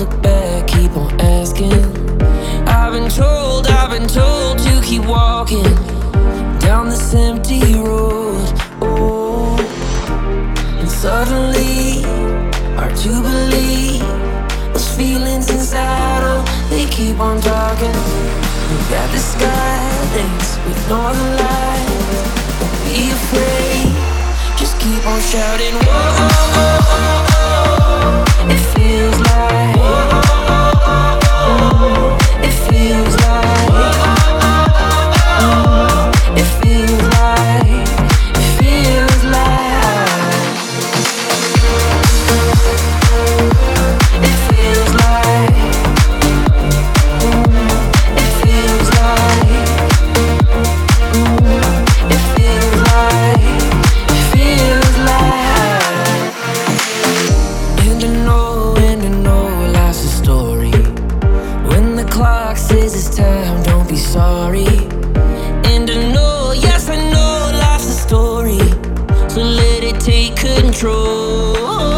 look back, keep on asking. I've been told to keep walking down this empty road. Oh, and suddenly, hard to believe, those feelings inside, oh, they keep on talking. That the sky links with northern lights. Don't be afraid, just keep on shouting. Whoa, oh, oh, oh, oh. It feels like, whoa, oh, oh, oh, oh. It feels like, whoa, oh, oh, oh. It feels like, it feels like, it feels like, it feels like, it feels like, it feels like. And I know life's a story. When the clock says it's time, don't be sorry. And I know, yes I know life's a story, so let it take control.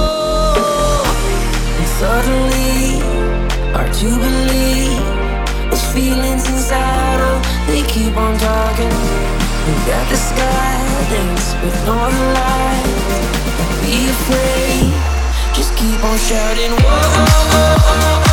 And suddenly, hard to believe, those feelings inside, oh, they keep on talking. And that the sky links with northern lights. Don't be afraid, just keep on shouting. Whoa, oh, oh, oh, oh.